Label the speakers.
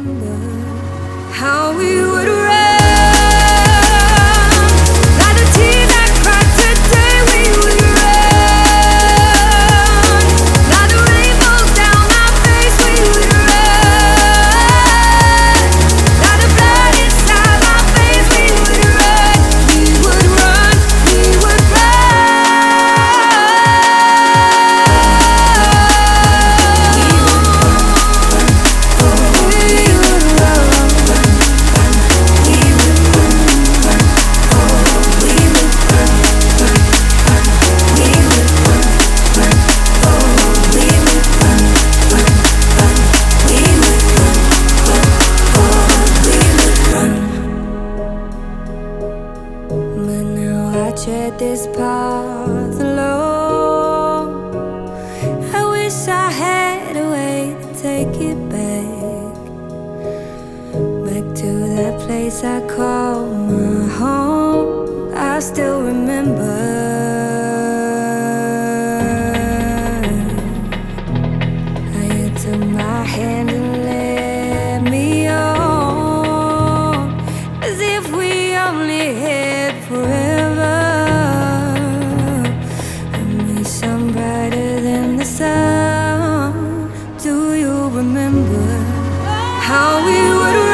Speaker 1: remember how we would run like the tears I cried today. We would run like the rainbows down my face. We would run like the blood inside my veins. We would run, we would run, we would But now I tread this path alone. I wish I had a way to take it back, back to that place I call my home. I still remember. How you took my hand and led me on, as if we only had forever. And we shone brighter than the sun. Do you remember how we would